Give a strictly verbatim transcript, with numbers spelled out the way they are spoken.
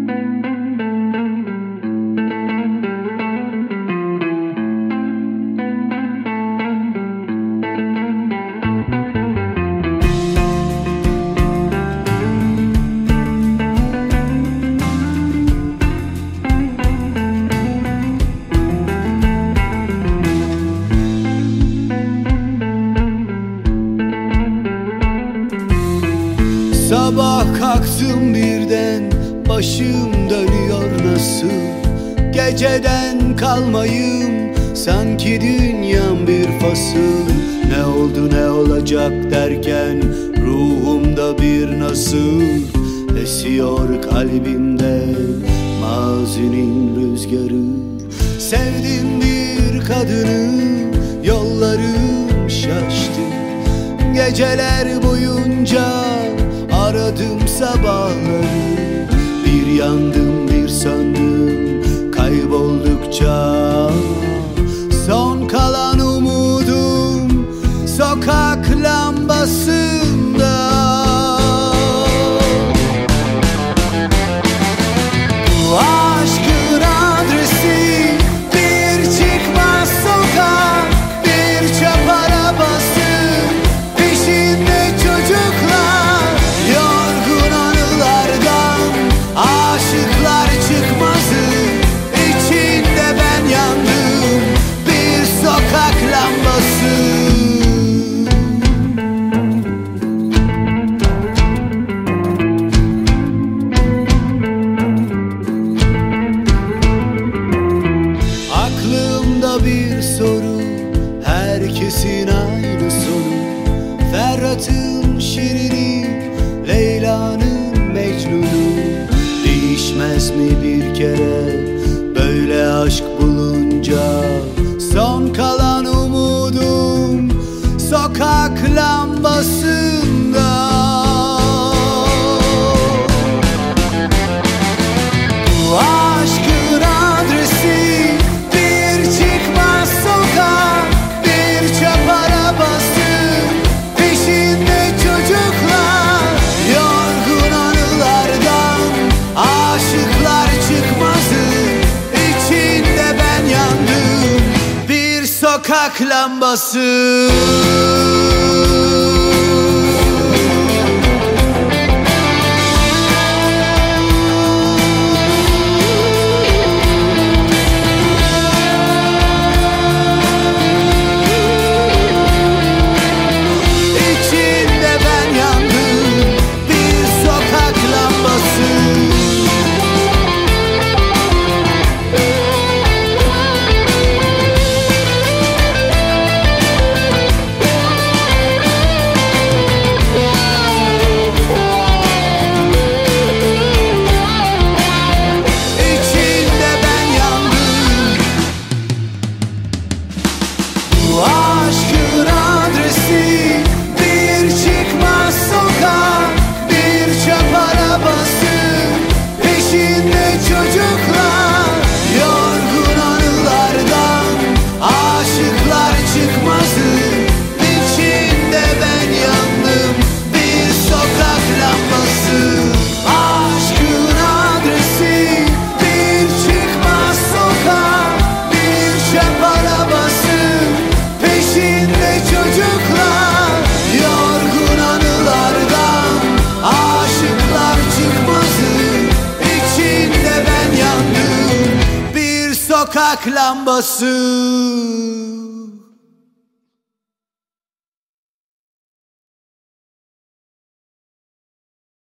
Sabah kalktım birden, başım dönüyor nasıl? Geceden kalmayım, sanki dünyam bir fasıl. Ne oldu ne olacak derken, ruhumda bir nasıl esiyor kalbimde mazinin rüzgarı. Sevdim bir kadını, yollarım şaştı. Geceler boyunca aradım sabahları. Bir yandım bir söndüm kayboldukça. Son kalan umudum sokak lambasında. Bu aşkın adresi bir çıkmaz sokak, bir çöp arabası, peşinde çocuklar. Yorgun anılardan aşıklar çıkmazı, içinde ben yandım bir sokak lambası. Aklımda bir soru, herkesin aynı sonu. Ferhat'ın şirini, Leyla'nın Mecnun'u. Değişmez mi bir kere böyle aşk bulunca? Son kalan umudum sokak lambasında. Bu aşkın adresi bir çıkmaz sokak, bir çöp arabası, peşinde çocuklar. Yorgun anılardan aşıklar çıkmazı, içinde ben yandım bir sokak lambası. İçinde ben yandım bir sokak lambası. İçinde ben yandım. Bu aşkın adresi bir çıkmaz sokak, bir çöp arabası, peşinde çocuklar. Yorgun anılardan aşıklar çıkmazı, içinde ben yandım bir sokak lambası. Aşkın adresi bir çıkmaz sokak, bir çöp arabası, peşinde çocuklar. Yorgun anılardan aşıklar çıkmazı, içinde ben yandım bir sokak lambası.